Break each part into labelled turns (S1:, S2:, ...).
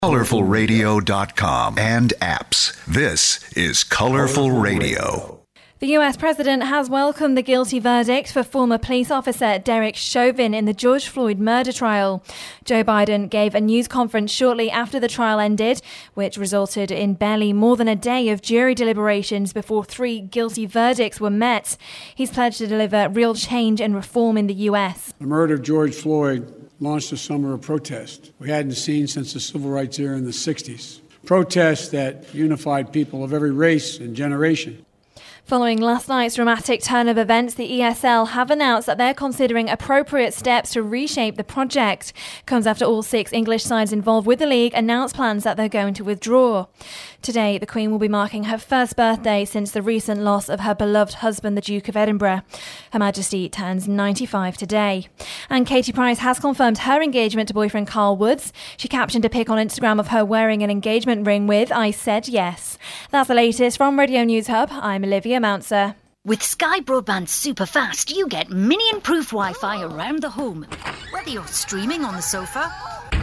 S1: ColorfulRadio.com and apps. This is Colorful Radio.
S2: The US President has welcomed the guilty verdict for former police officer Derek Chauvin in the George Floyd murder trial. Joe Biden gave a news conference shortly after the trial ended, which resulted in barely more than a day of jury deliberations before 3 guilty verdicts were met. He's pledged to deliver real change and reform in the US.
S3: The murder of George Floyd launched a summer of protest we hadn't seen since the civil rights era in the 60s. Protests that unified people of every race and generation.
S2: Following last night's dramatic turn of events, the ESL have announced that they're considering appropriate steps to reshape the project. Comes after all 6 English sides involved with the league announced plans that they're going to withdraw. Today, the Queen will be marking her first birthday since the recent loss of her beloved husband, the Duke of Edinburgh. Her Majesty turns 95 today. And Katie Price has confirmed her engagement to boyfriend Carl Woods. She captioned a pic on Instagram of her wearing an engagement ring with, "I said yes." That's the latest from Radio News Hub. I'm Olivia Mounser.
S4: With Sky Broadband Superfast, you get minion-proof Wi-Fi around the home. Whether you're streaming on the sofa,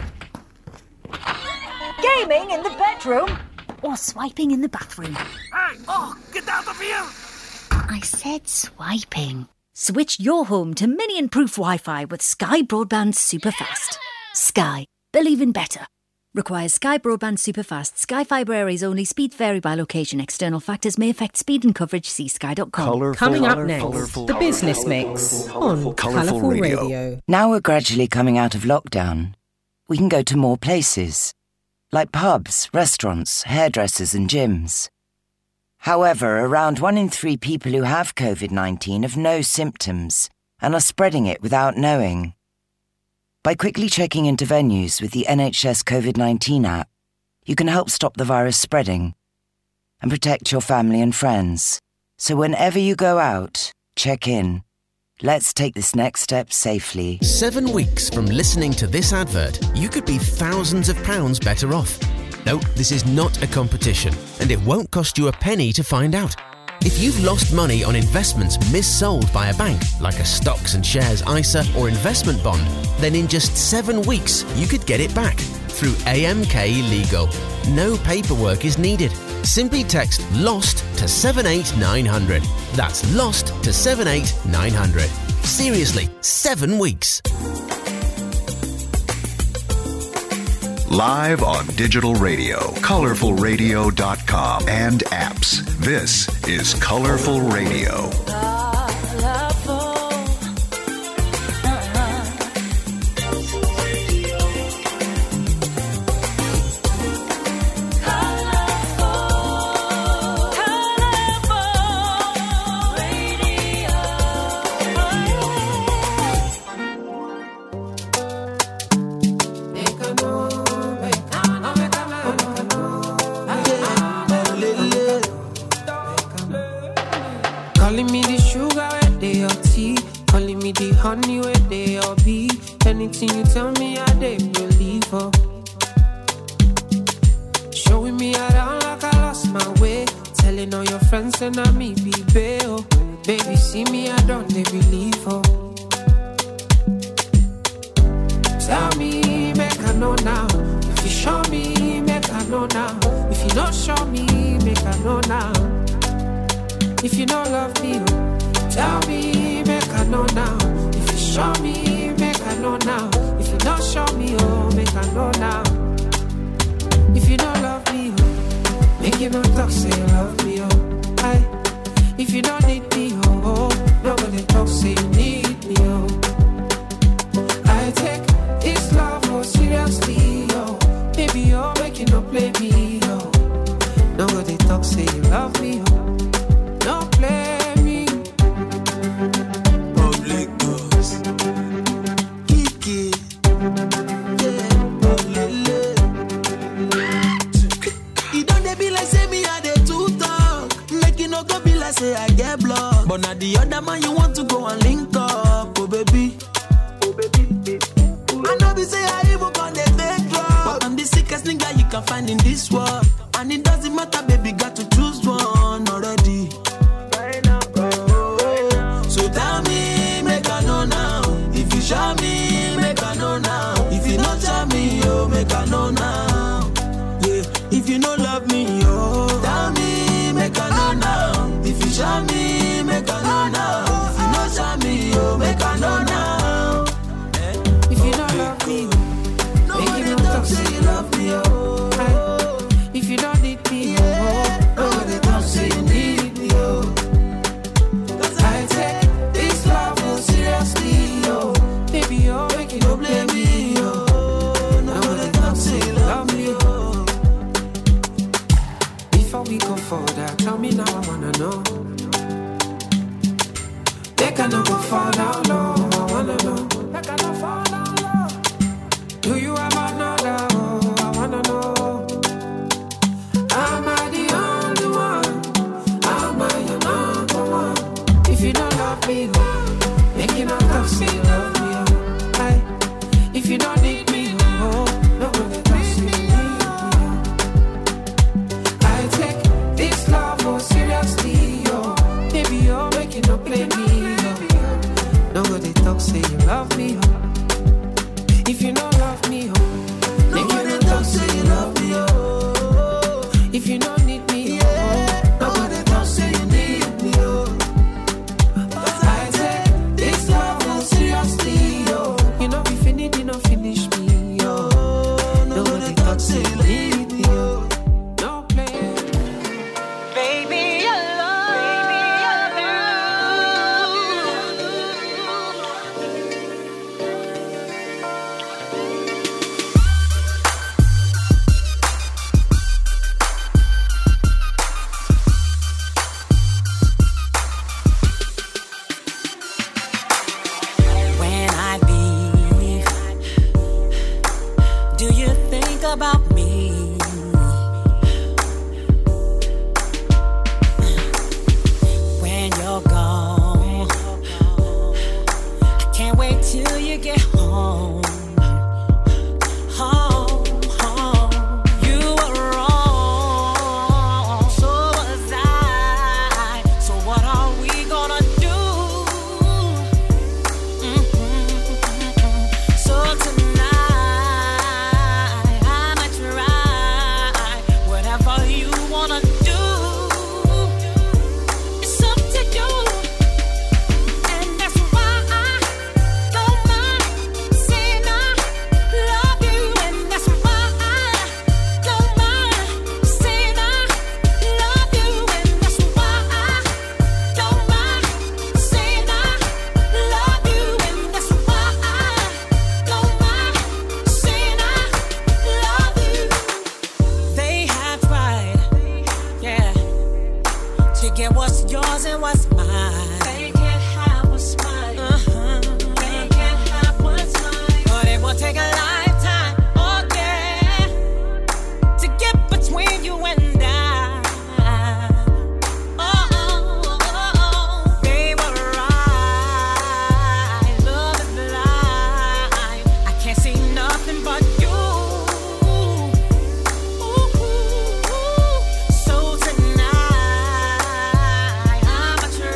S4: gaming in the bedroom, or swiping in the bathroom.
S5: Hey! Oh, get out of here!
S4: I said swiping. Switch your home to minion-proof Wi-Fi with Sky Broadband Superfast. Sky. Believe in better. Requires Sky Broadband Superfast. Sky Fibre areas only. Speeds vary by location. External factors may affect speed and coverage. See sky.com.
S6: Coming up next, the Business Mix on Colourful Radio.
S7: Now we're gradually coming out of lockdown, we can go to more places, like pubs, restaurants, hairdressers and gyms. However, around 1 in 3 people who have COVID-19 have no symptoms and are spreading it without knowing. By quickly checking into venues with the NHS COVID-19 app, you can help stop the virus spreading and protect your family and friends. So whenever you go out, check in. Let's take this next step safely.
S8: 7 weeks from listening to this advert, you could be thousands of pounds better off. No, this is not a competition, and it won't cost you a penny to find out. If you've lost money on investments missold by a bank, like a stocks and shares ISA or investment bond, then in just 7 weeks, you could get it back through AMK Legal. No paperwork is needed. Simply text LOST to 78900. That's LOST to 78900. Seriously, 7 weeks.
S1: Live on digital radio, ColorfulRadio.com and apps. This is Colorful Radio.
S9: Calling me the sugar where they your tea, calling me the honey where they your bee. Anything you tell me, I they believe her. Showing me around like I lost my way, telling all your friends and I me be bail. Baby, see me, I don't they believe her. Tell me, make I know now. If you show me, make I know now. If you don't show me, make I know now. If you don't love me, tell me, make I know now. If you show me, make I know now. If you don't show me, oh, make I know now. If you don't love me, oh, make you not talk, say you love me, oh. Aye. If you don't need me, oh, nobody talk, say you need me, oh. I take this love more seriously, oh. Baby, oh, make you not play me, oh. Nobody talk, say you love me, oh. Don't play me.
S10: Public boss. Kiki. Yeah, lele. You don't they be like say me I dey too talk. Make you no go be like say I get blocked. But now the other man you want to go and link up. Oh baby. Oh baby. I know be say I even gon' dey fake drop. But I'm the sickest nigga you can find in this world. And it doesn't matter, baby, got to choose one already. Show me, make I know now. If you not show me, oh, make I know now. you no love me, oh. Tell me, make I know now. If you show me, make I know now. If you no show me, oh, make I know now.
S9: If you don't love me, make you not talk, say you love me, oh. If you don't need me, oh, nobody talk, say you need me, oh. I take this love seriously, oh. Baby, oh, make you don't blame me, oh. Nobody talk, say you love me, oh. Before we go further, tell me now, I wanna know. They cannot go fall down low, I wanna know. They cannot fall down low. Do you have another? Oh, I wanna know. Am I the only one? Am I your number one? If you don't love me, make it not talk, say you love me. Aye. If you don't need me, oh, nobody talk, say you need me. I take this love oh seriously, oh. Baby, oh, make it not play me, oh. Nobody talk, say you love me, oh. If you don't love me, oh, nobody talk, say you love me, oh. If you don't need me, oh, nobody talk, say you need me, oh. I take this love oh seriously, oh. You know if you need, you know finish me, oh. Nobody talk, say you need me, oh. No play, baby, I love
S11: When I leave, do you think about me? When you're gone, I can't wait till you get home. Home, home. You were wrong, so was I. So what are we gonna do? So tonight I'ma try whatever you wanna do. It's up to you, and that's why I don't mind saying I love you, and that's why I don't mind saying I love you, and that's why I don't mind saying I love you, and that's why I don't mind saying I love you. They have tried, yeah, to get what's yours and what's mine. They can't have what's mine. They can't have what's mine. But it will take a lifetime, oh yeah, to get between you and I. They were right. Love is blind. I can't see nothing but you. So tonight I'ma try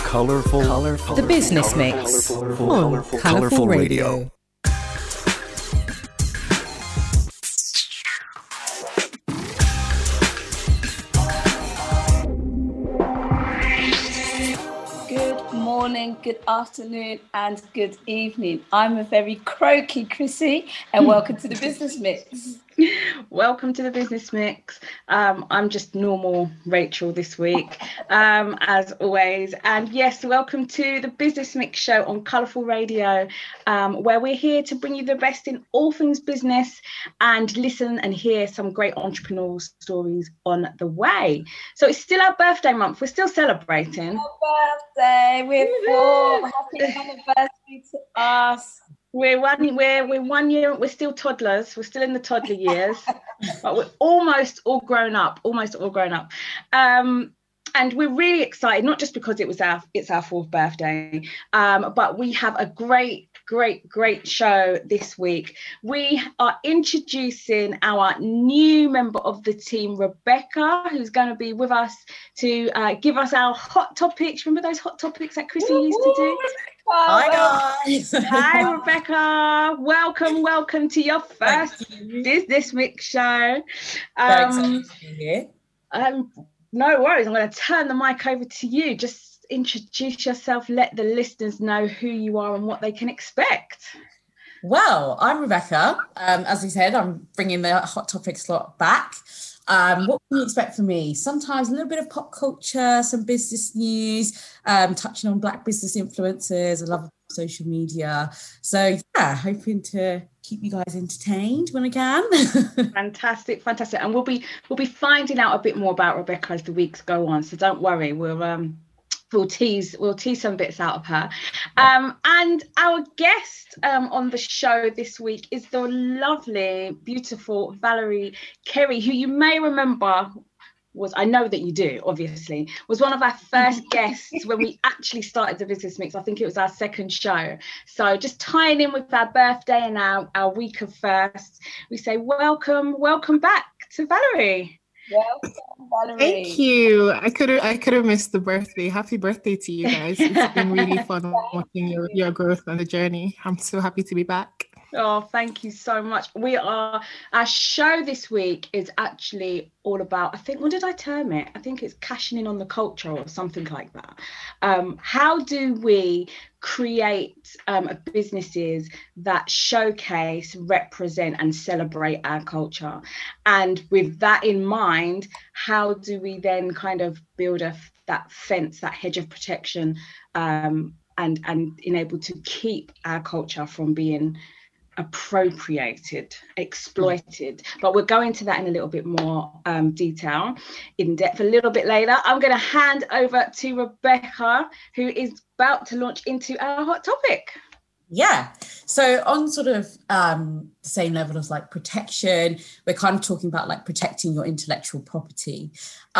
S1: Colorful.
S6: The Business Mix on Colourful Radio.
S12: Good morning, good afternoon, and good evening. I'm a very croaky Chrissy, and welcome to the Business Mix.
S13: Welcome to the Business Mix. I'm just normal Rachel this week, as always. And yes, welcome to the Business Mix show on Colourful Radio, where we're here to bring you the best in all things business and listen and hear some great entrepreneurial stories on the way. So it's still our birthday month. We're still celebrating.
S12: Our birthday, we're 4. Happy anniversary to us.
S13: We're 1 year, we're still toddlers, we're still in the toddler years, but we're almost all grown up. And we're really excited, not just because it's our 4th birthday, but we have a great show this week. We are introducing our new member of the team, Rebecca, who's going to be with us to give us our hot topics. Remember those hot topics that Chrissy used to do?
S14: Hi guys.
S13: Hi Rebecca. Welcome to your first Business Mix show. No worries. I'm going to turn the mic over to you. Just introduce yourself. Let the listeners know who you are and what they can expect.
S14: Well, I'm Rebecca. As we said, I'm bringing the hot topic slot back. What can you expect from me? Sometimes a little bit of pop culture, some business news, touching on Black business influencers. I love social media. So yeah, hoping to keep you guys entertained when I can.
S13: Fantastic. And we'll be finding out a bit more about Rebecca as the weeks go on. So don't worry, we'll tease some bits out of her. And our guest on the show this week is the lovely, beautiful Valerie Kerry, who you may remember I know that you do, obviously, was one of our first guests when we actually started the Business Mix. I think it was our 2nd show. So just tying in with our birthday and our week of firsts, we say welcome back to Valerie.
S12: Welcome, Valerie.
S15: Thank you. I could have missed the birthday. Happy birthday to you guys. It's been really fun watching your growth and the journey. I'm so happy to be back.
S13: Oh, thank you so much. Our show this week is actually all about, what did I term it? I think it's cashing in on the culture or something like that. How do we create businesses that showcase, represent and celebrate our culture? And with that in mind, how do we then kind of build that fence, that hedge of protection, and enable to keep our culture from being appropriated, exploited? But we'll go into that in a little bit more detail, in depth a little bit later. I'm going to hand over to Rebecca, who is about to launch into our hot topic.
S14: Yeah, so on sort of the same level as like protection, we're kind of talking about like protecting your intellectual property.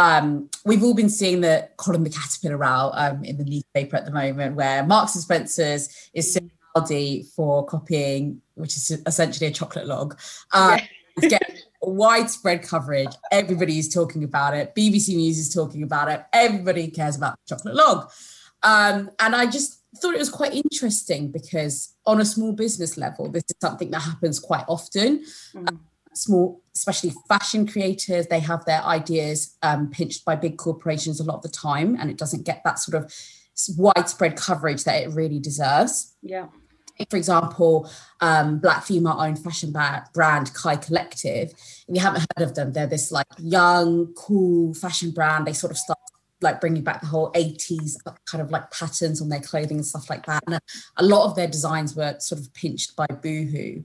S14: We've all been seeing the Colin the Caterpillar row in the newspaper at the moment, where Marks and Spencer's is suing Aldi for copying, which is essentially a chocolate log. It's getting widespread coverage. Everybody is talking about it. BBC News is talking about it. Everybody cares about the chocolate log. And I just thought it was quite interesting because on a small business level, this is something that happens quite often. Small, especially fashion creators, they have their ideas pinched by big corporations a lot of the time, and it doesn't get that sort of widespread coverage that it really deserves.
S13: Yeah.
S14: For example, Black female-owned fashion brand Kai Collective. If you haven't heard of them, they're this like young, cool fashion brand. They sort of start like bringing back the whole 80s kind of like patterns on their clothing and stuff like that. And a lot of their designs were sort of pinched by Boohoo.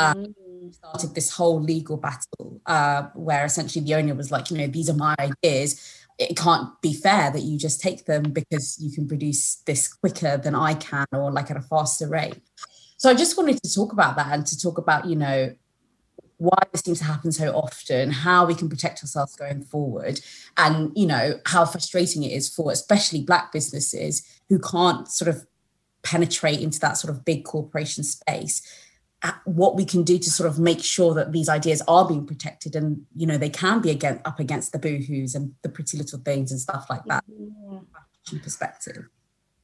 S14: Started this whole legal battle where essentially the owner was like, these are my ideas. It can't be fair that you just take them because you can produce this quicker than I can, or like at a faster rate. So I just wanted to talk about that and to talk about, why this seems to happen so often, how we can protect ourselves going forward, and, how frustrating it is for especially Black businesses who can't sort of penetrate into that sort of big corporation space, what we can do to sort of make sure that these ideas are being protected and, they can be up against the Boohoos and the Pretty Little Things and stuff like that. Perspective.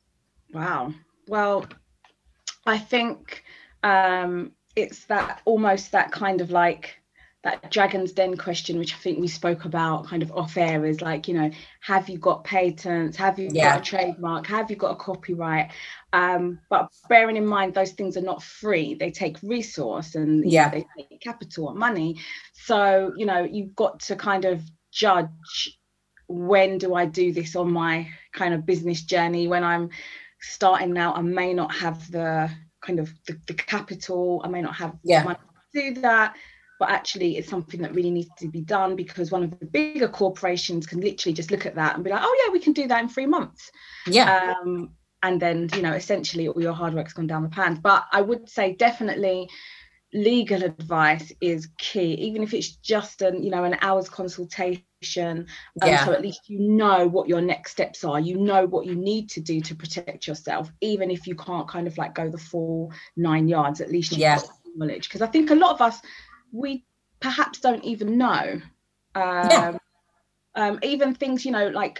S13: Wow. Well, I think it's that almost that kind of like that Dragon's Den question, which I think we spoke about kind of off air, is like, you know, have you got patents? Have you got a trademark? Have you got a copyright? But bearing in mind, those things are not free. They take resource and you know, they take capital and money. So, you know, you've got to kind of judge, when do I do this on my kind of business journey? When I'm starting now, I may not have the kind of the capital. I may not have the money to do that. But actually, it's something that really needs to be done, because one of the bigger corporations can literally just look at that and be like, oh, yeah, we can do that in 3 months. Yeah. And then, you know, essentially all your hard work's gone down the pan. But I would say definitely legal advice is key, even if it's just an hour's consultation. So at least you know what your next steps are. You know what you need to do to protect yourself, even if you can't kind of like go the full 9 yards. At least you've got knowledge. Because I think a lot of us, we perhaps don't even know even things, you know, like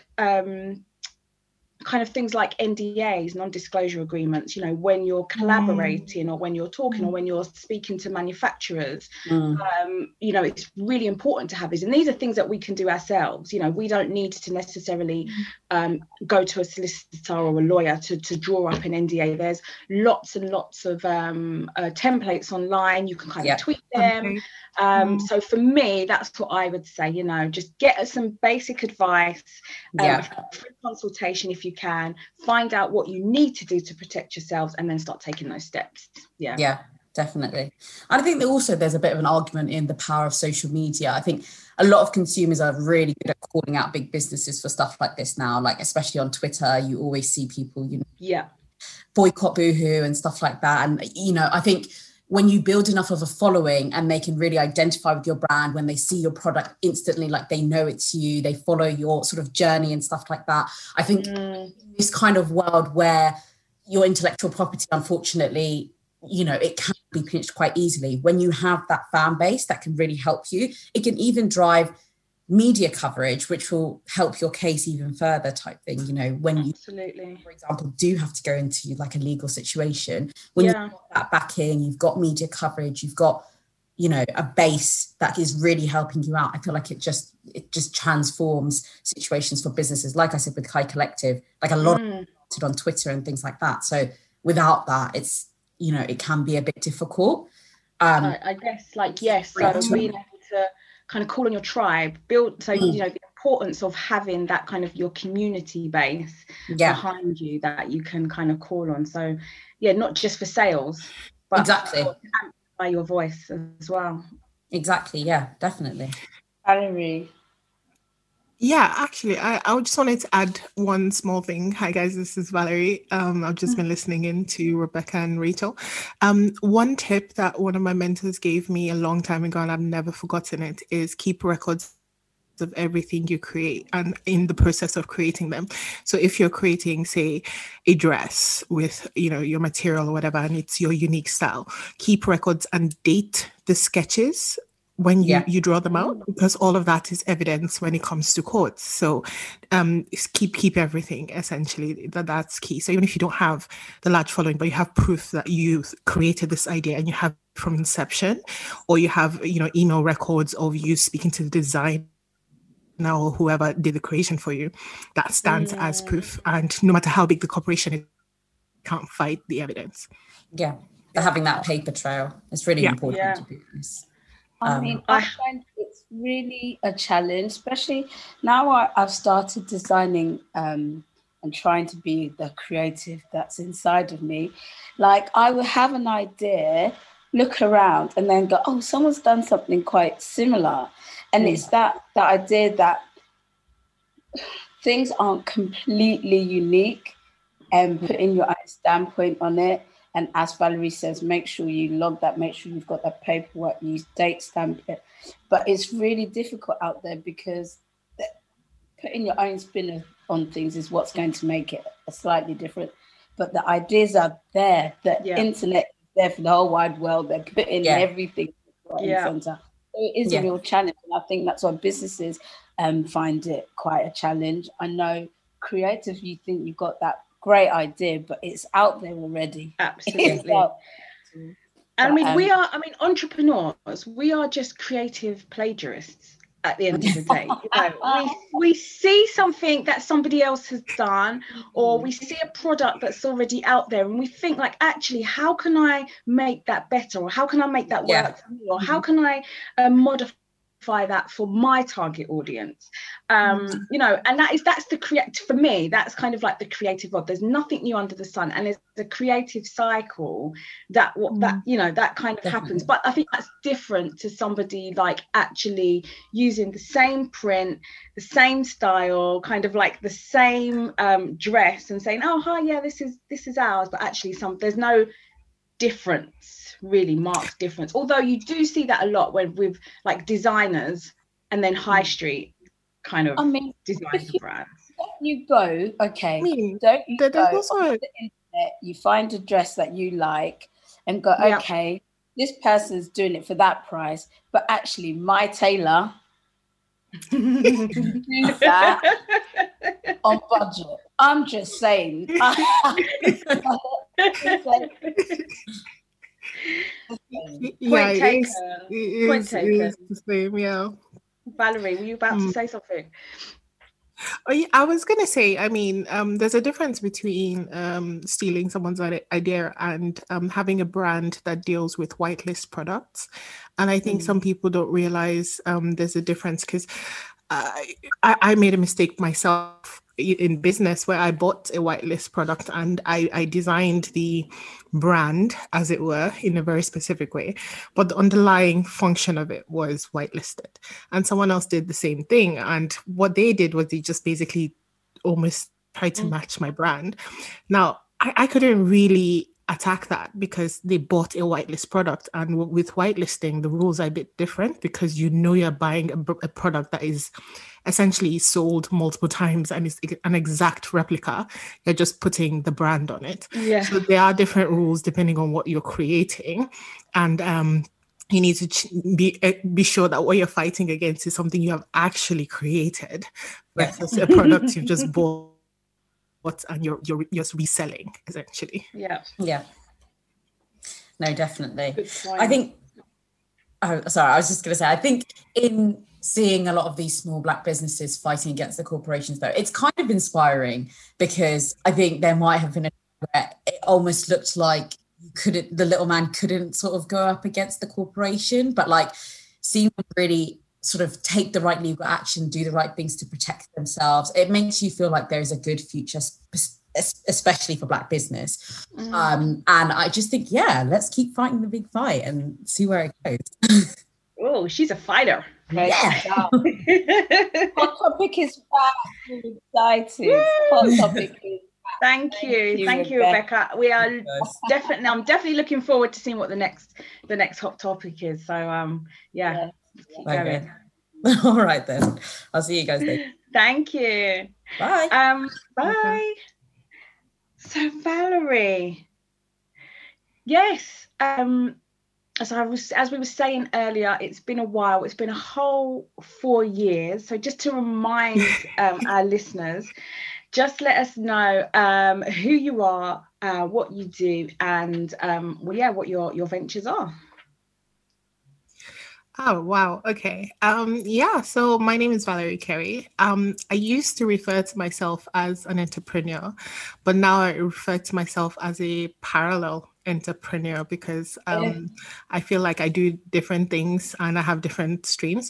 S13: kind of things like NDAs, non-disclosure agreements, you know, when you're collaborating or when you're talking or when you're speaking to manufacturers, you know, it's really important to have these. And these are things that we can do ourselves. You know, we don't need to necessarily go to a solicitor or a lawyer to draw up an NDA. There's lots and lots of templates online. You can kind of tweak them. So for me, that's what I would say, you know, just get some basic advice, free consultation if you can, find out what you need to do to protect yourselves, and then start taking those steps. Yeah,
S14: definitely. And I think that also there's a bit of an argument in the power of social media. I think a lot of consumers are really good at calling out big businesses for stuff like this now, like especially on Twitter. You always see people, you know, boycott Boohoo and stuff like that. And, you know, I think when you build enough of a following and they can really identify with your brand, when they see your product instantly, like they know it's you, they follow your sort of journey and stuff like that. I think this kind of world where your intellectual property, unfortunately, you know, it can be pinched quite easily. When you have that fan base that can really help you, it can even drive media coverage, which will help your case even further type thing. You know, when you, for example, do have to go into like a legal situation, when you've got that backing, you've got media coverage, you've got, you know, a base that is really helping you out. I feel like it just transforms situations for businesses. Like I said, with Kai Collective, like a lot of people on Twitter and things like that. So without that, it's, you know, it can be a bit difficult.
S13: I guess, like, yes, so being able to kind of call on your tribe, build, so you know, the importance of having that kind of your community base behind you that you can kind of call on. So not just for sales, but
S14: exactly
S13: by your voice as well.
S14: Exactly, yeah, definitely.
S12: Valerie.
S15: Yeah, actually, I just wanted to add one small thing. Hi guys, this is Valerie. I've just been listening in to Rebecca and Rachel. One tip that one of my mentors gave me a long time ago, and I've never forgotten it, is keep records of everything you create and in the process of creating them. So if you're creating, say, a dress with, you know, your material or whatever, and it's your unique style, keep records and date the sketches when you draw them out, because all of that is evidence when it comes to court. So keep everything, essentially. That's key. So even if you don't have the large following, but you have proof that you created this idea and you have from inception, or you have, you know, email records of you speaking to the designer or whoever did the creation for you, that stands as proof. And no matter how big the corporation is, can't fight the evidence.
S14: Yeah, but having that paper trail is really important to do this.
S12: I mean, I find it's really a challenge, especially now I've started designing and trying to be the creative that's inside of me. Like, I will have an idea, look around, and then go, oh, someone's done something quite similar. And it's that idea that things aren't completely unique, and putting your own standpoint on it. And as Valerie says, make sure you log that, make sure you've got that paperwork, use date stamp it. But it's really difficult out there, because putting your own spin on things is what's going to make it a slightly different. But the ideas are there, the internet is there for the whole wide world. They're putting everything in center. So it is a real challenge. And I think that's why businesses find it quite a challenge. I know creative, you think you've got that great idea, but it's out there already.
S13: Absolutely. I mean, entrepreneurs, we are just creative plagiarists at the end of the day. We see something that somebody else has done, or we see a product that's already out there, and we think like, actually, how can I make that better, or how can I make that work for me, or how can I modify that for my target audience? And that's the for me, that's kind of like the creative of, there's nothing new under the sun, and there's a creative cycle that kind of happens. But I think that's different to somebody like actually using the same print, the same style, kind of like the same dress, and saying, oh hi, yeah, this is ours, but actually there's no really marked difference. Although you do see that a lot with like designers and then high street kind of designer brands.
S12: You go, okay. Don't you go on the internet, you find a dress that you like and go, okay, this person's doing it for that price, but actually my tailor do that on budget. I'm just saying.
S13: Point taken.
S15: The same, yeah.
S13: Valerie, were you about to say something?
S15: Oh, yeah, I was going to say, I mean, there's a difference between stealing someone's idea and having a brand that deals with whitelist products. And I think some people don't realize there's a difference, because I made a mistake myself in business where I bought a whitelist product and I designed the brand, as it were, in a very specific way, but the underlying function of it was whitelisted. And someone else did the same thing, and what they did was they just basically almost tried to match my brand. Now I couldn't really attack that because they bought a whitelist product, and with whitelisting the rules are a bit different, because you're buying a product that is essentially sold multiple times and is an exact replica. You're just putting the brand on it. So there are different rules depending on what you're creating, and you need to be sure that what you're fighting against is something you have actually created versus a product you've just bought and you're just reselling, essentially.
S14: No, definitely. I think I was just going to say, I think in seeing a lot of these small Black businesses fighting against the corporations, though, it's kind of inspiring, because I think there might have been a time where it almost looked like the little man couldn't sort of go up against the corporation, but like seeing them really sort of take the right legal action, do the right things to protect themselves, it makes you feel like there's a good future, especially for Black business. And I just think, let's keep fighting the big fight and see where it goes.
S13: Oh, she's a fighter.
S12: Yeah. Hot topic is back. I'm excited. Hot topic is back.
S13: Thank you, Rebecca. We are I'm definitely looking forward to seeing what the next hot topic is. So keep going.
S14: All right then. I'll see you guys later.
S13: Thank you.
S14: Bye.
S13: Bye. So Valerie, yes. As we were saying earlier, it's been a while. It's been a whole 4 years. So just to remind our listeners, just let us know who you are, what you do, and what your ventures are.
S15: Oh, wow. Okay. So my name is Valerie Carey. I used to refer to myself as an entrepreneur, but now I refer to myself as a parallel entrepreneur, because I feel like I do different things and I have different streams.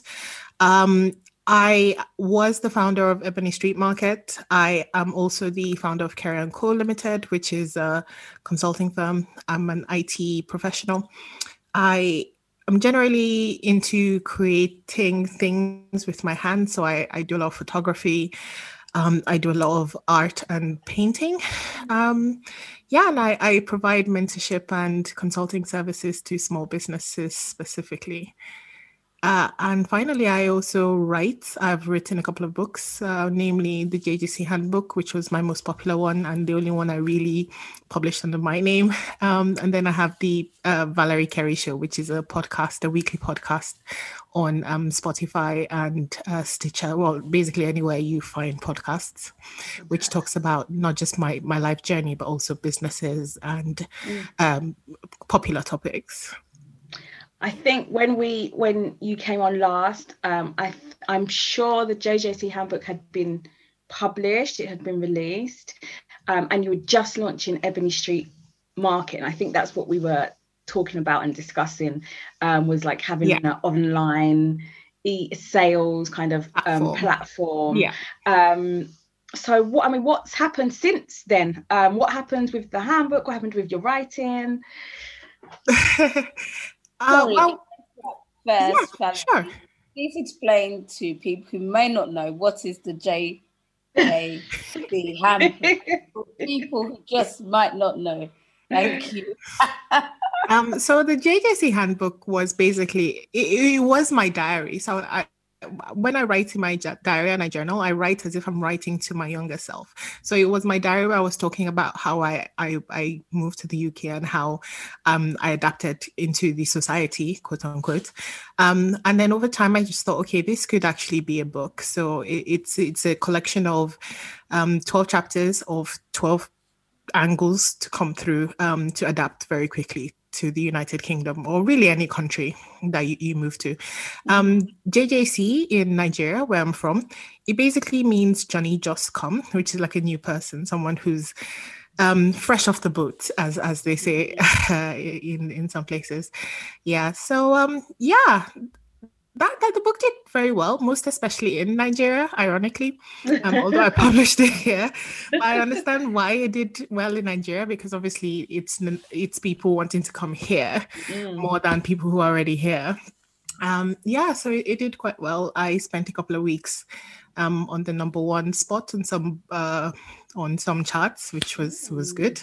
S15: I was the founder of Ebony Street Market. I am also the founder of Carey & Co Limited, which is a consulting firm. I'm an IT professional. I'm generally into creating things with my hands. So I do a lot of photography. I do a lot of art and painting. And I provide mentorship and consulting services to small businesses specifically. And finally, I also write. I've written a couple of books, namely the JJC Handbook, which was my most popular one and the only one I really published under my name. And then I have the Valerie Carey Show, which is a podcast, a weekly podcast on Spotify and Stitcher. Well, basically anywhere you find podcasts, which talks about not just my life journey, but also businesses and popular topics.
S13: I think when you came on last, I'm sure the JJC Handbook had been published, it had been released, and you were just launching Ebony Street Market. And I think that's what we were talking about and discussing, was like having an online sales kind of platform. So what's happened since then? What happened with the handbook? What happened with your writing?
S12: Sure. Please explain to people who may not know what is the JJC Handbook for people who just might not know. Thank you.
S15: So the JJC Handbook was basically, it was my diary. So when I write in my diary and I journal, I write as if I'm writing to my younger self. So it was my diary where I was talking about how I moved to the UK and how I adapted into the society, quote unquote. And then over time, I just thought, okay, this could actually be a book. So it's a collection of 12 chapters of 12 angles to come through to adapt very quickly to the United Kingdom or really any country that you move to. JJC in Nigeria, where I'm from, it basically means Johnny Just Come, which is like a new person, someone who's fresh off the boat, as they say in some places. Yeah. So that the book did very well, most especially in Nigeria, ironically, although I published it here. But I understand why it did well in Nigeria, because obviously it's people wanting to come here more than people who are already here. So it did quite well. I spent a couple of weeks on the number one spot on some charts, which was good.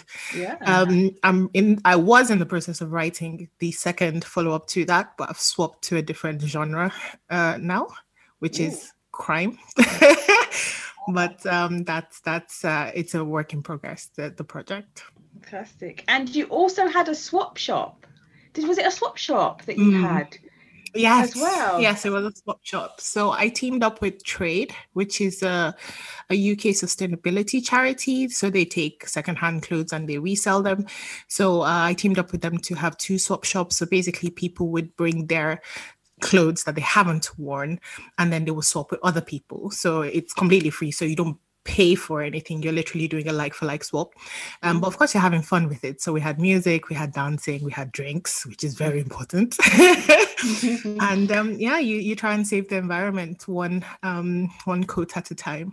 S15: I was in the process of writing the second follow-up to that, but I've swapped to a different genre now, which is crime. But that's it's a work in progress, the project.
S13: Fantastic. And you also had a swap shop. Was it a swap shop that you had?
S15: Yes,
S13: as well.
S15: Yes, it was a swap shop. So I teamed up with Trade, which is a UK sustainability charity. So they take secondhand clothes and they resell them. So I teamed up with them to have 2 swap shops. So basically people would bring their clothes that they haven't worn and then they will swap with other people. So it's completely free. So you don't pay for anything. You're literally doing a like-for-like swap. But of course, you're having fun with it. So we had music, we had dancing, we had drinks, which is very important. And you try and save the environment one coat at a time.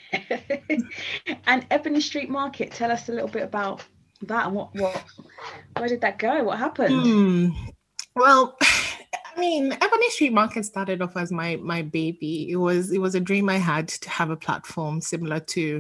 S13: And Ebony Street Market, tell us a little bit about that and where did that go? What happened?
S15: Well, I mean, Ebony Street Market started off as my baby. It was a dream I had to have a platform similar to,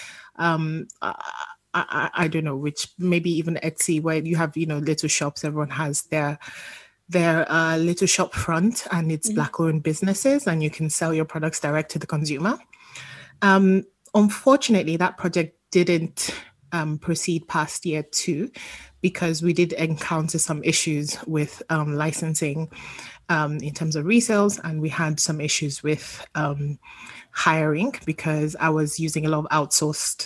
S15: I don't know, which maybe even Etsy, where you have, little shops. Everyone has their little shop front, and it's Black-owned businesses, and you can sell your products direct to the consumer. Unfortunately, that project didn't proceed past year 2 because we did encounter some issues with licensing in terms of resales, and we had some issues with hiring because I was using a lot of outsourced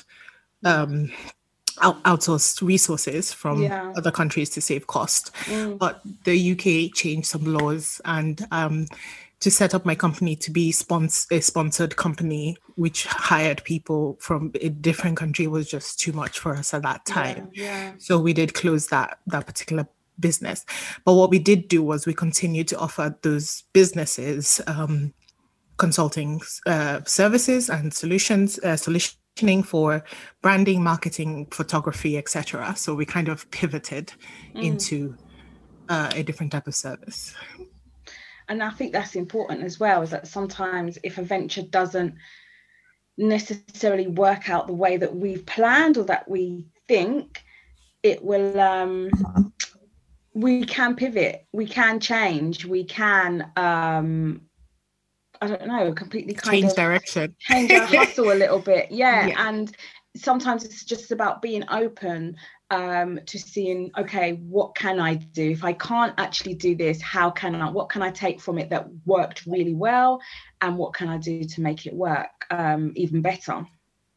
S15: resources from other countries to save cost. But the UK changed some laws and to set up my company to be a sponsored company, which hired people from a different country, was just too much for us at that time. So we did close that particular business. But what we did do was we continued to offer those businesses consulting services and solutioning for branding, marketing, photography, etc. So we kind of pivoted into a different type of service.
S13: And I think that's important as well, is that sometimes if a venture doesn't necessarily work out the way that we've planned or that we think, it will we can pivot, we can change, we can I don't know, completely
S15: change direction,
S13: change our hustle a little bit. Yeah. And sometimes it's just about being open to seeing, okay, what can I do? If I can't actually do this, what can I take from it that worked really well? And what can I do to make it work even better?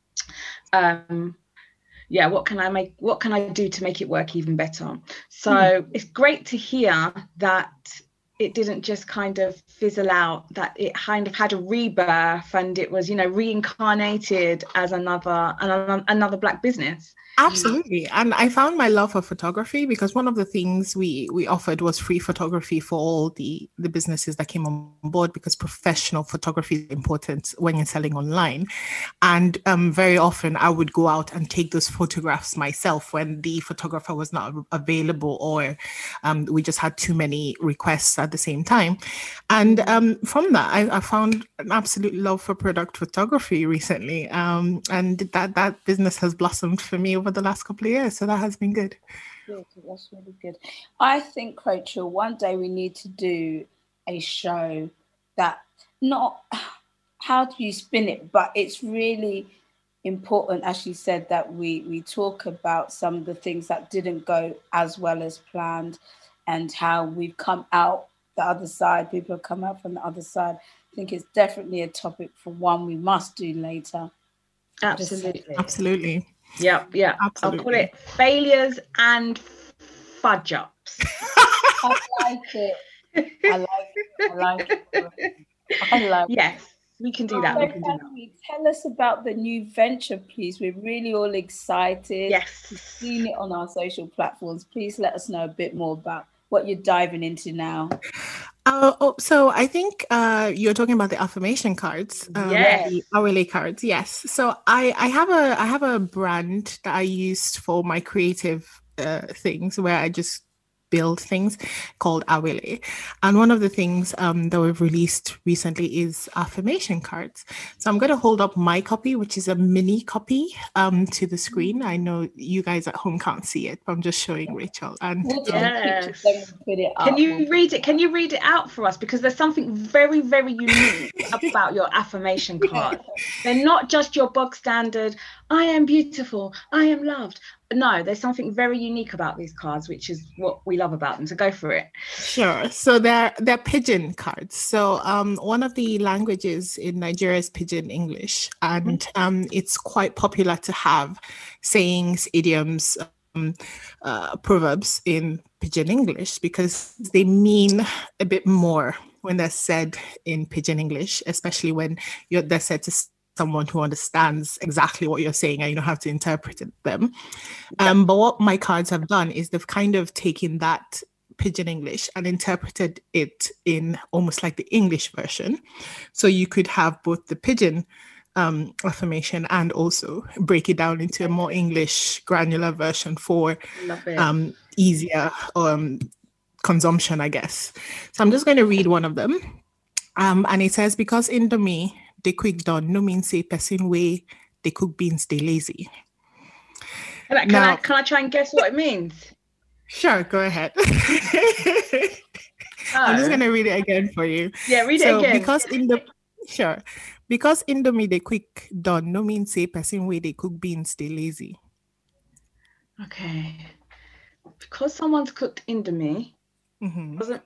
S13: What can I do to make it work even better? So it's great to hear that it didn't just kind of fizzle out, that it kind of had a rebirth and it was, reincarnated as another Black business.
S15: Absolutely. And I found my love for photography because one of the things we offered was free photography for all the businesses that came on board, because professional photography is important when you're selling online. And very often I would go out and take those photographs myself when the photographer was not available, or we just had too many requests at the same time. And from that, I found an absolute love for product photography recently. And that business has blossomed for me over the last couple of years. So that has been good.
S12: Good. That's really good. I think, Rachel, one day we need to do a show that, not how do you spin it, but it's really important, as you said, that we talk about some of the things that didn't go as well as planned and how we've come out the other side. People have come out from the other side. I think it's definitely a topic for one we must do later.
S15: Absolutely.
S13: Yeah. Absolutely. I'll call it failures and fudge ups.
S12: I like it.
S13: Yes, we can do that.
S12: Tell us about the new venture, please. We're really all excited.
S13: Yes.
S12: We've seen it on our social platforms. Please let us know a bit more about what you're diving into now.
S15: So I think you're talking about the affirmation cards, the Awele cards. Yes. So I have a brand that I used for my creative things, where I just build things, called Awele. And one of the things that we've released recently is affirmation cards. So I'm going to hold up my copy, which is a mini copy to the screen. I know you guys at home can't see it, but I'm just showing Rachel. And
S13: Can you read it? Can you read it out for us? Because there's something very, very unique about your affirmation cards. They're not just your bog standard, I am beautiful, I am loved. No, there's something very unique about these cards, which is what we love about them. So go for it.
S15: Sure. So they're pidgin cards. So one of the languages in Nigeria is Pidgin English, and it's quite popular to have sayings, idioms, proverbs in Pidgin English, because they mean a bit more when they're said in Pidgin English, especially when they're said to someone who understands exactly what you're saying and you don't have to interpret them. But what my cards have done is they've kind of taken that Pidgin English and interpreted it in almost like the English version. So you could have both the Pidgin affirmation and also break it down into a more English granular version for easier consumption, I guess. So I'm just going to read one of them. And it says, because Indomie, they quick done, no mean say person way they cook beans, they lazy.
S13: Can I try and guess what it means?
S15: Sure, go ahead. I'm just going to read it again for you.
S13: Yeah, read it again.
S15: Because Indomie they quick done, no mean say person way they cook beans, they lazy.
S13: Okay. Because someone's cooked Indomie, wasn't...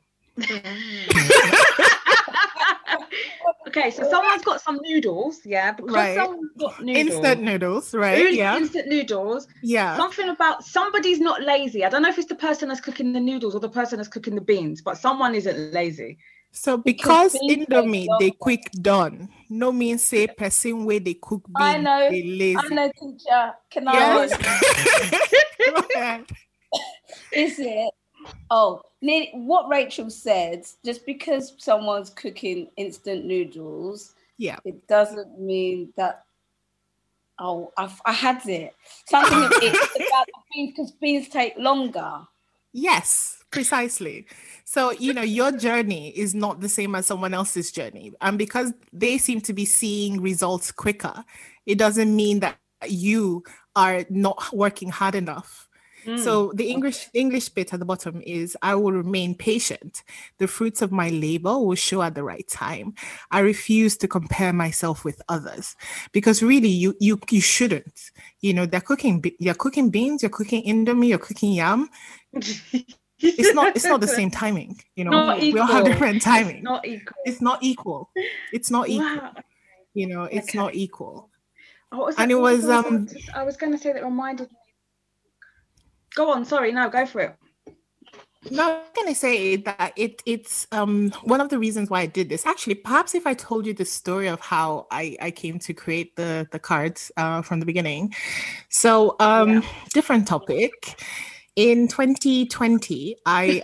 S13: Okay, so someone's got some noodles, because someone's got noodles.
S15: Instant noodles, right?
S13: Instant noodles.
S15: Yeah.
S13: Something about somebody's not lazy. I don't know if it's the person that's cooking the noodles or the person that's cooking the beans, but someone isn't lazy.
S15: So because Indomie, they quick done, no means say person way they cook beans, they lazy.
S12: I know, teacher. Can I ask? Is it? Oh, what Rachel said, just because someone's cooking instant noodles, it doesn't mean that, I had it. Something it's about the beans, because beans take longer.
S15: Yes, precisely. So, your journey is not the same as someone else's journey. And because they seem to be seeing results quicker, it doesn't mean that you are not working hard enough. So the English bit at the bottom is, I will remain patient. The fruits of my labor will show at the right time. I refuse to compare myself with others, because really you shouldn't. You know, you're cooking beans, you're cooking indomie, you're cooking yam. It's not the same timing. You know, we all have different timing. It's not equal.
S13: Wow.
S15: You know, it's not equal.
S13: I was
S15: going
S13: to say that reminded me. Go on, sorry, no, go for it.
S15: No, I'm going to say that it's one of the reasons why I did this. Actually, perhaps if I told you the story of how I came to create the cards from the beginning. So, different topic. In 2020,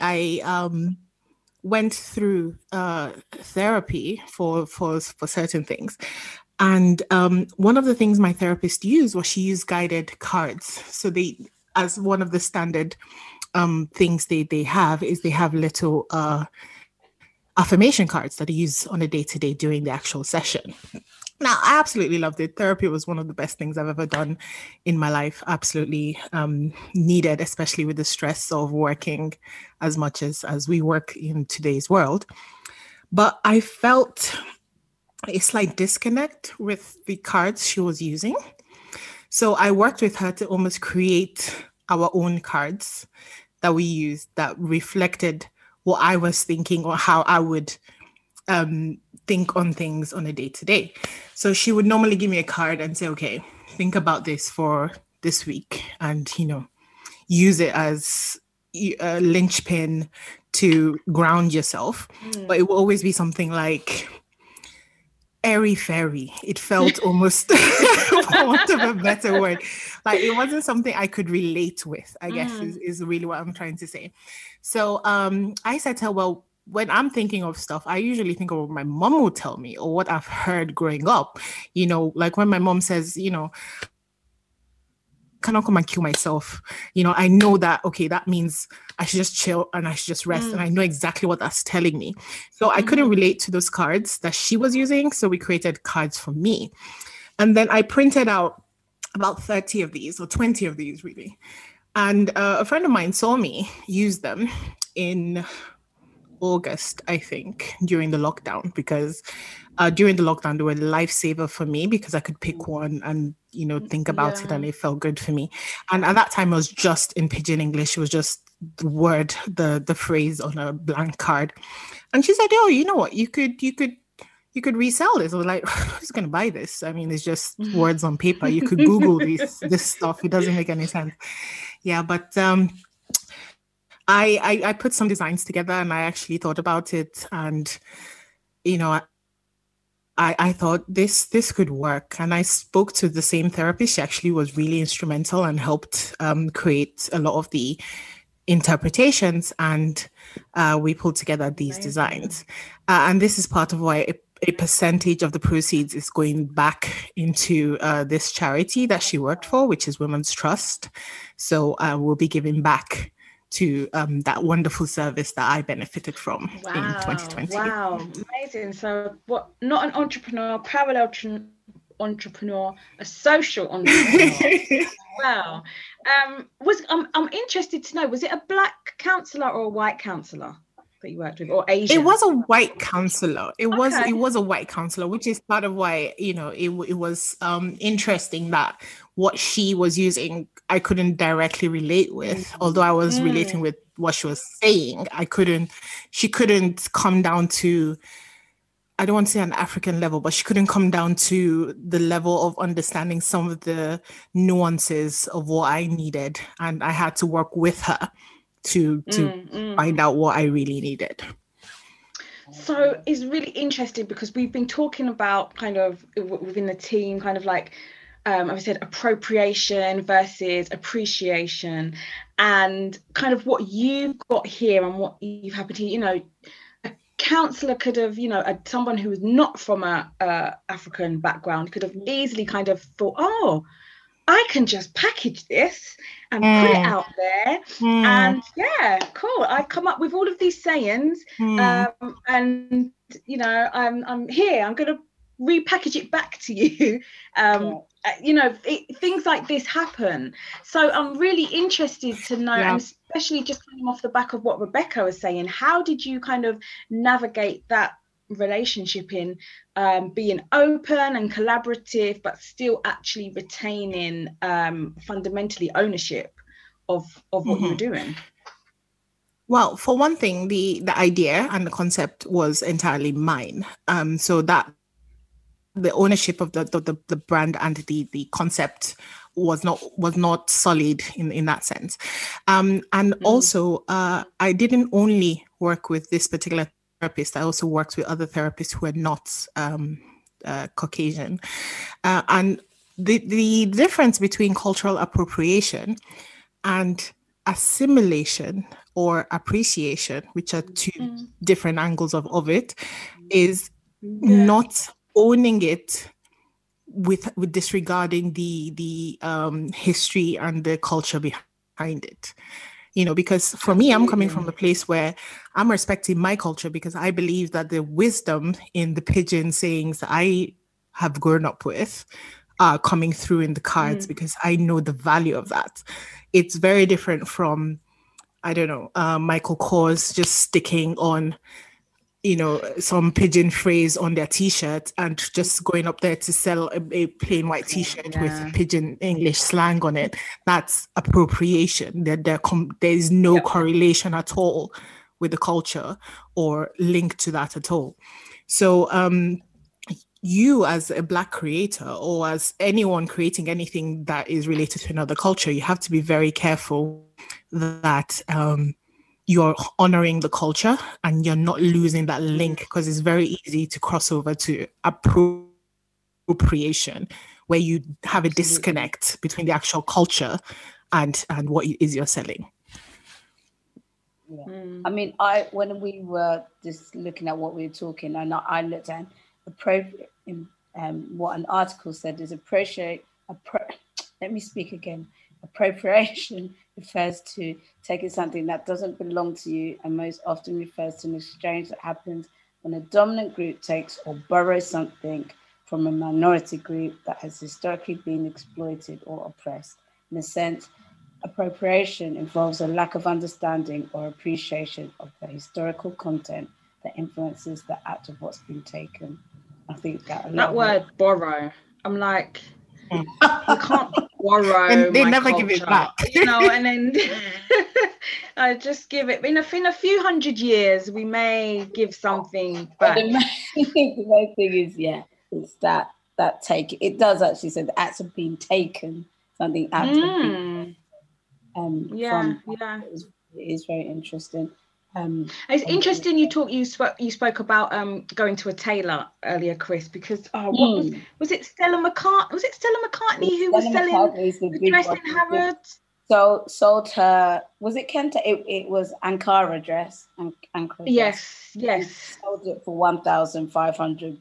S15: I went through therapy for certain things. And one of the things my therapist used was she used guided cards. So as one of the standard things they have little affirmation cards that I use on a day-to-day during the actual session. Now, I absolutely loved it. Therapy was one of the best things I've ever done in my life. Absolutely needed, especially with the stress of working as much as we work in today's world. But I felt a slight disconnect with the cards she was using. So I worked with her to almost create our own cards that we used that reflected what I was thinking or how I would think on things on a day-to-day. So she would normally give me a card and say, okay, think about this for this week, and, you know, use it as a linchpin to ground yourself. But it will always be something like airy-fairy. It felt almost, for want of a better word, like it wasn't something I could relate with, I guess is really what I'm trying to say. So I said to her, well, when I'm thinking of stuff, I usually think of what my mom will tell me or what I've heard growing up. You know, like when my mom says, you know, cannot come and kill myself. You know, I know that, okay, that means I should just chill and I should just rest. And I know exactly what that's telling me. So I couldn't relate to those cards that she was using. So we created cards for me. And then I printed out about 30 of these or 20 of these really. And a friend of mine saw me use them in August, I think, during the lockdown, because during the lockdown, they were a lifesaver for me because I could pick one and, you know, think about it, and it felt good for me. And at that time, it was just in Pidgin English. It was just the word, the phrase on a blank card. And she said, oh, you know what, you could resell this. I was like, who's going to buy this? I mean, it's just words on paper. You could Google this stuff. It doesn't make any sense. Yeah, but I put some designs together and I actually thought about it, and, you know, I thought this could work. And I spoke to the same therapist. She actually was really instrumental and helped create a lot of the interpretations, and we pulled together these designs. And this is part of why a percentage of the proceeds is going back into this charity that she worked for, which is Women's Trust. So we'll be giving back to that wonderful service that I benefited from in 2020.
S13: Wow, amazing. So what, not an entrepreneur, parallel entrepreneur, a social entrepreneur. Wow. I'm interested to know, was it a black counsellor or a white counsellor that you worked with, or Asian?
S15: It was a white counsellor. It was a white counsellor, which is part of why, you know, it was interesting that what she was using, I couldn't directly relate with, although I was relating with what she was saying. She couldn't come down to, I don't want to say an African level, but she couldn't come down to the level of understanding some of the nuances of what I needed. And I had to work with her to find out what I really needed.
S13: So it's really interesting because we've been talking about kind of within the team, kind of like, I said appropriation versus appreciation, and kind of what you've got here and what you've happened to, you know, a counsellor could have, you know, someone who was not from a African background could have easily kind of thought, oh, I can just package this and put it out there. And yeah, cool. I come up with all of these sayings and, you know, I'm here. I'm going to repackage it back to you. You know, things like this happen. So I'm really interested to know, and especially just coming off the back of what Rebecca was saying, how did you kind of navigate that relationship in being open and collaborative, but still actually retaining fundamentally ownership of what you were doing?
S15: Well, for one thing, the idea and the concept was entirely mine. So that the ownership of the brand and the concept was not solid in that sense. And also, I didn't only work with this particular therapist. I also worked with other therapists who are not Caucasian. And the difference between cultural appropriation and assimilation or appreciation, which are two different angles of it, is not owning it with disregarding the history and the culture behind it. You know, because for me, I'm coming from a place where I'm respecting my culture because I believe that the wisdom in the pidgin sayings that I have grown up with are coming through in the cards because I know the value of that. It's very different from, I don't know, Michael Kors just sticking on, you know, some pidgin phrase on their t-shirt and just going up there to sell a plain white t-shirt with pidgin English slang on it. That's appropriation. There is no correlation at all with the culture or link to that at all. So you as a Black creator or as anyone creating anything that is related to another culture, you have to be very careful that you're honoring the culture and you're not losing that link, because it's very easy to cross over to appropriation where you have a disconnect between the actual culture and what it is you're selling.
S12: Yeah. I mean, when we were just looking at what we were talking, and I looked at what an article said is let me speak again. Appropriation refers to taking something that doesn't belong to you, and most often refers to an exchange that happens when a dominant group takes or borrows something from a minority group that has historically been exploited or oppressed. In a sense, appropriation involves a lack of understanding or appreciation of the historical content that influences the act of what's been taken. I think that
S13: word borrow, I'm like, you can't borrow.
S15: And they never
S13: culture,
S15: give it back,
S13: you know. And then I just give it in a few hundred years. We may give something back.
S12: The main thing is, it's that take. It does actually say the acts of being taken. Something act of being. It is very interesting.
S13: It's interesting you spoke about going to a tailor earlier, Chris, because was it Stella McCartney? Was it Stella McCartney who was selling the dress in Harrods?
S12: So sold her, was it Kenta? It was Ankara dress. Ankara
S13: yes.
S12: Sold it for £1,500.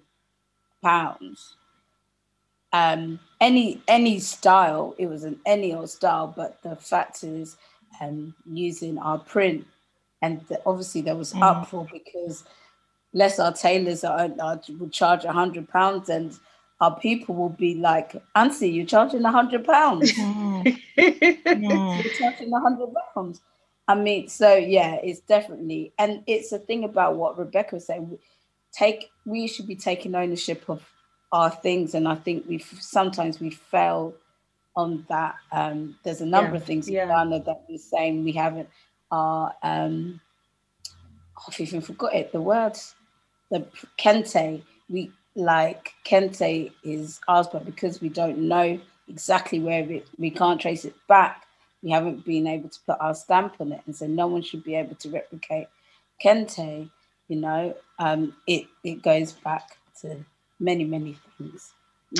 S12: Any style, it was any old style, but the fact is using our print. And obviously there was uproar because our tailors would charge £100, and our people will be like, Ansi, you're charging £100. You're charging £100. I mean, so it's definitely, and it's a thing about what Rebecca was saying. We should be taking ownership of our things, and I think sometimes we fail on that. There's a number of things we've done that we're saying we haven't. I've even forgot it. The words, the kente. Kente is ours, but because we don't know exactly where we can't trace it back. We haven't been able to put our stamp on it, and so no one should be able to replicate kente. You know, it goes back to many things.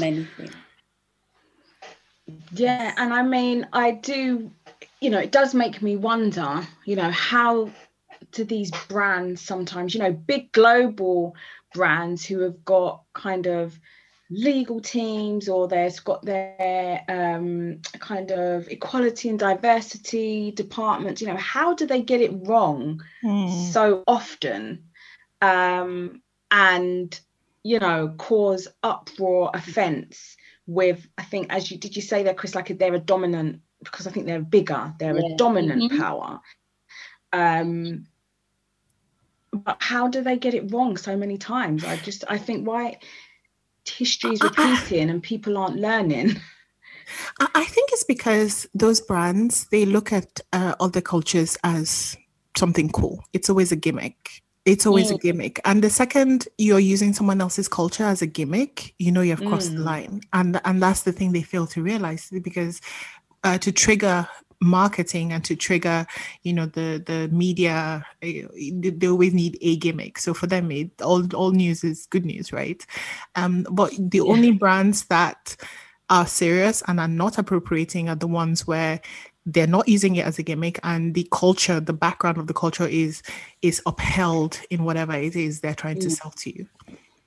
S13: Yeah, and I mean, I do. You know, it does make me wonder, you know, how do these brands sometimes, you know, big global brands who have got kind of legal teams, or they've got their kind of equality and diversity departments, you know, how do they get it wrong so often? And, cause uproar, offense with, I think, did you say that, Chris, like they're a dominant, because I think they're bigger, they're a dominant power. But how do they get it wrong so many times? I think why history is repeating and people aren't learning.
S15: I think it's because those brands, they look at other cultures as something cool. It's always a gimmick. It's always a gimmick. And the second you're using someone else's culture as a gimmick, you've crossed the line. And that's the thing they fail to realize, because to trigger marketing and to trigger, the media, they always need a gimmick. So for them, all news is good news, right? But the only brands that are serious and are not appropriating are the ones where they're not using it as a gimmick, and the culture, the background of the culture is upheld in whatever it is they're trying to sell to you.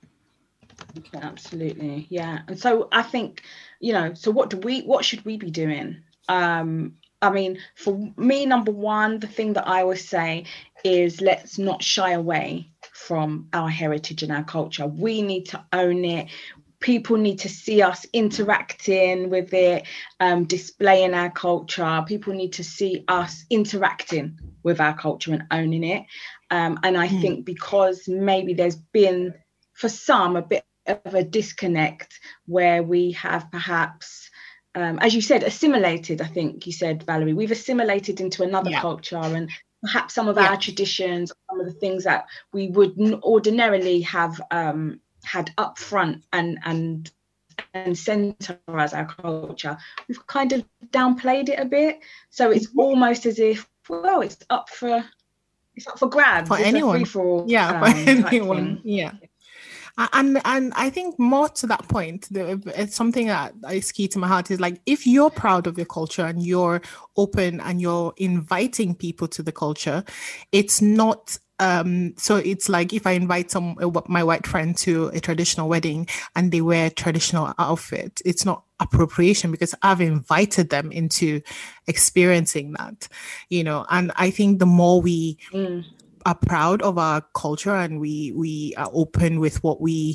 S13: Okay, absolutely, yeah. And so I think, so what should we be doing? I mean, for me, number one, the thing that I always say is let's not shy away from our heritage and our culture. We need to own it. People need to see us interacting with it, displaying our culture. People need to see us interacting with our culture and owning it. And I think because maybe there's been, for some, a bit of a disconnect where we have perhaps, as you said, assimilated, I think you said, Valerie, we've assimilated into another culture, and perhaps some of our traditions, some of the things that we would ordinarily have had up front and center as our culture, we've kind of downplayed it a bit. So it's almost as if, well, it's up for grabs
S15: for anyone.
S13: For
S15: anyone. Yeah. And I think more to that point, it's something that is key to my heart, is like, if you're proud of your culture and you're open and you're inviting people to the culture, it's not so it's like if I invite my white friend to a traditional wedding and they wear a traditional outfit, it's not appropriation because I've invited them into experiencing that, and I think the more we are proud of our culture and we are open with what we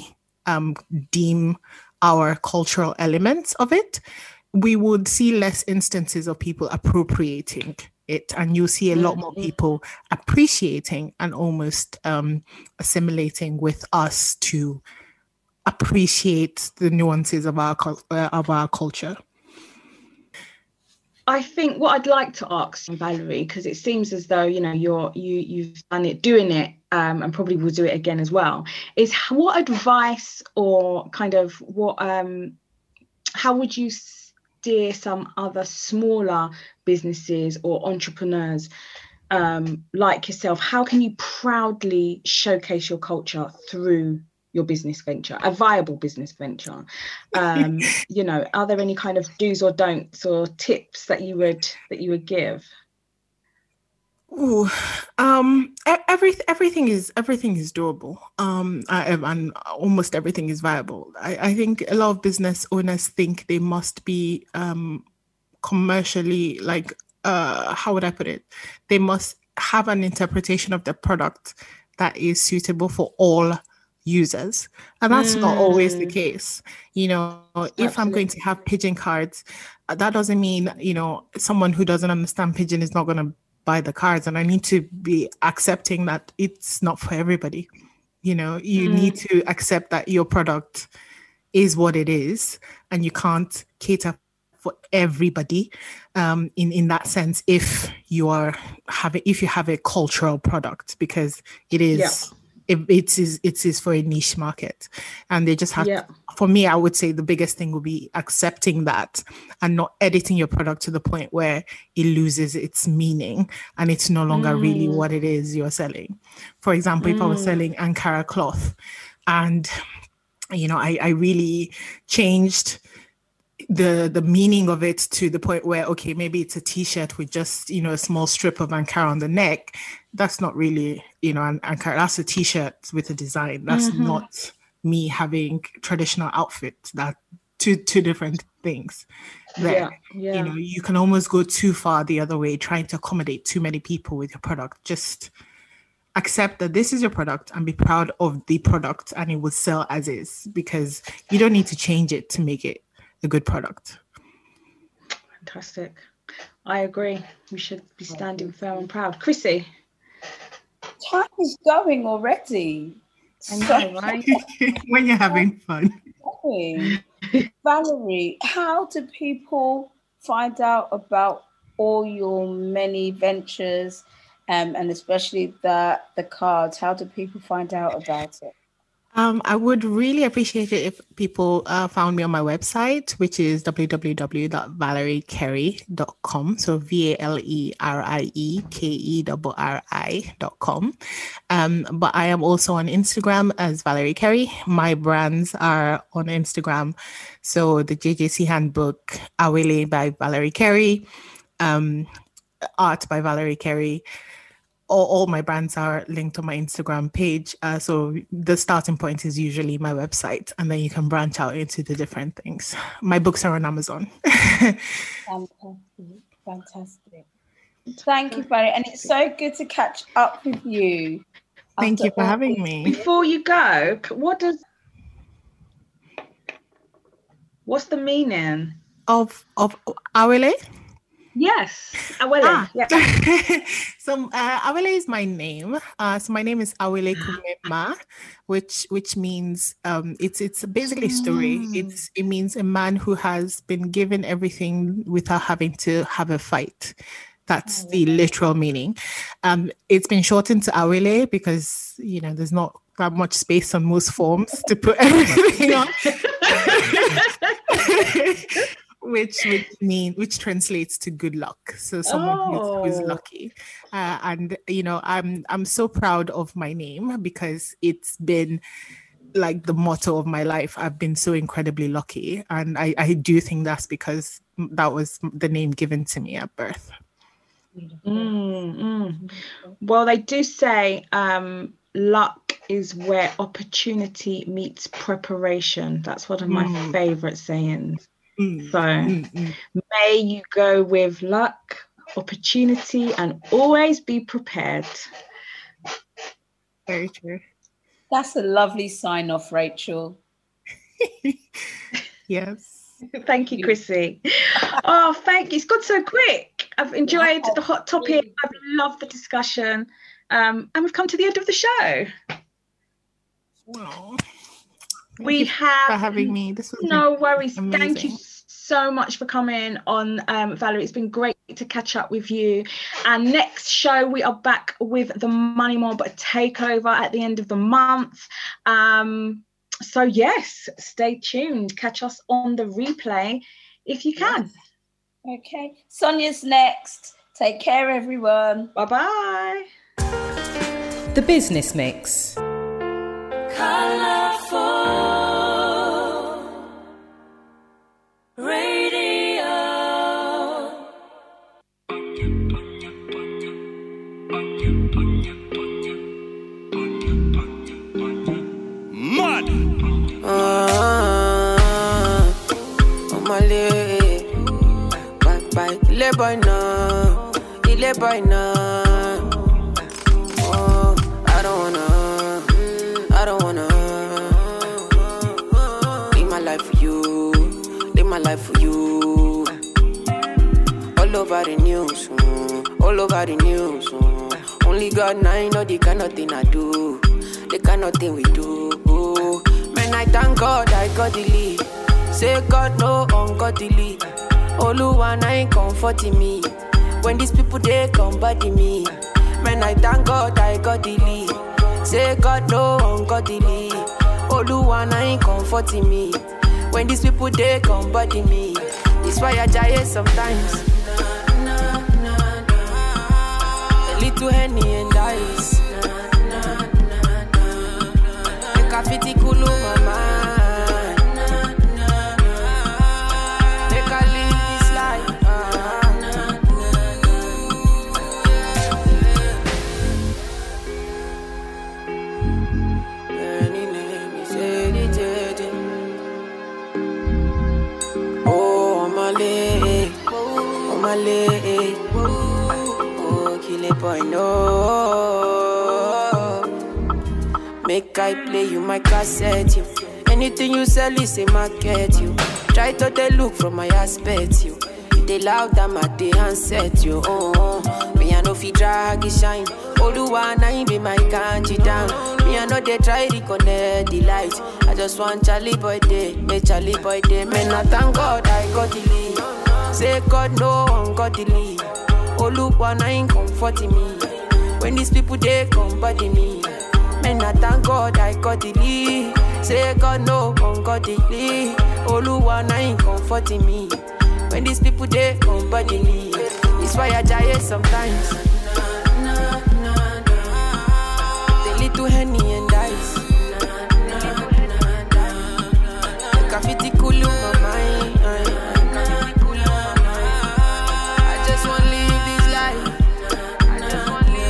S15: deem our cultural elements of it, we would see less instances of people appropriating it, and you'll see a lot more people appreciating and almost assimilating with us to appreciate the nuances of our culture.
S13: I think what I'd like to ask Valerie, because it seems as though you've done it, doing it, and probably will do it again as well, is what advice or kind of what how would you steer some other smaller businesses or entrepreneurs like yourself? How can you proudly showcase your culture through your business venture, a viable business venture? Are there any kind of do's or don'ts or tips that you would give?
S15: Ooh, everything is doable. And almost everything is viable. I think a lot of business owners think they must be commercially, how would I put it? They must have an interpretation of the product that is suitable for all users, and that's not always the case. If I'm going to have pigeon cards, that doesn't mean someone who doesn't understand pigeon is not going to buy the cards, and I need to be accepting that it's not for everybody. You need to accept that your product is what it is, and you can't cater for everybody in that sense if you have a cultural product, because it is it is for a niche market, and they just have for me, I would say the biggest thing would be accepting that and not editing your product to the point where it loses its meaning and it's no longer really what it is you're selling. For example, if I was selling Ankara cloth and I really changed the meaning of it to the point where, okay, maybe it's a t-shirt with just a small strip of Ankara on the neck. That's not really an Ankara. That's a t-shirt with a design. That's not me having traditional outfit. That two different things there. You can almost go too far the other way, trying to accommodate too many people with your product. accept that this is your product and be proud of the product, and it will sell as is, because you don't need to change it to make it a good product.
S13: Fantastic. I agree. We should be standing firm and proud. Chrissy?
S12: Time is going already.
S13: I know, right?
S15: When you're having fun.
S12: Valerie, how do people find out about all your many ventures, and especially the cards? How do people find out about it?
S15: I would really appreciate it if people found me on my website, which is www.valeriekerry.com. So VALERIEKERRI.com. But I am also on Instagram as Valerie Kerry. My brands are on Instagram. So the JJC Handbook, Awele by Valerie Kerry, Art by Valerie Kerry. All my brands are linked on my Instagram page. So the starting point is usually my website, and then you can branch out into the different things. My books are on Amazon.
S12: Fantastic. Thank you, Valerie. And it's so good to catch up with you.
S15: Thank you for having me.
S13: Before you go, what's the meaning
S15: of Awele?
S13: Yes, Awele. Yeah.
S15: So Awele is my name. So my name is Awele Kumema, which means it's basically a story. It means a man who has been given everything without having to have a fight. That's the literal meaning. It's been shortened to Awele because there's not that much space on most forms to put everything on. Which translates to good luck. So someone who's lucky. And I'm so proud of my name because it's been like the motto of my life. I've been so incredibly lucky. And I do think that's because that was the name given to me at birth.
S13: Well, they do say luck is where opportunity meets preparation. That's one of my favorite sayings. So may you go with luck, opportunity, and always be prepared.
S15: Very true.
S12: That's a lovely sign off, Rachel.
S15: Yes.
S13: Thank you, Chrissy. Oh, thank you. It's gone so quick. I've enjoyed the hot topic. I've loved the discussion. And we've come to the end of the show.
S15: Wow.
S13: We have
S15: for having me. This was
S13: no worries.
S15: amazing.
S13: Thank you so much for coming on, Valerie. It's been great to catch up with you. And next show, we are back with the Money Mob takeover at the end of the month. So yes, stay tuned. Catch us on the replay if you can.
S12: Okay. Sonia's next. Take care, everyone.
S13: Bye-bye.
S6: The Business Mix.
S11: Colourful Radio.
S5: Mud.
S10: On my leg. Bye. Ile boy now. Oh, I don't wanna live my life for you. All over the news. Only God and I know the kind of thing I do, the kind of thing we do. Man, I thank God I got the lead. Say God no ungodly. Oluwa na ain't comforting me. When these people they come body me. Man, I thank God I got the lead. Say God no ungodly. Oluwa na ain't comforting me. When these people they come body me. It's why I die sometimes. A little Henny and ice. Make a fitty cool my mind. Make a live this life. On my leg. Oh, kill it, boy, no.
S16: make I play you my cassette, you. Anything you sell is a market, you. Try to they look from my aspect, you. They loud them at the handset, you. Me I know fi drag it shine. Oluwa na him be my kanji down. Me I know they try to connect the light. I just want Charlie boy day, me Charlie boy day. Man I thank God I got the lead. Say God no one got the lead. Oluwa na him comforting me. When these people they come body me. Man I thank God I got the lead. Say God no one got the lead. Oluwa na him comforting me. When these people they come body me. It's why I die sometimes. They lead to Henny and dice. Make a fitty cool in my mind. I just wanna live this life. I just wanna live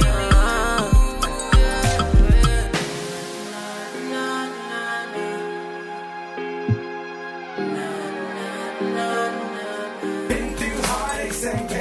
S17: Been through heartaches and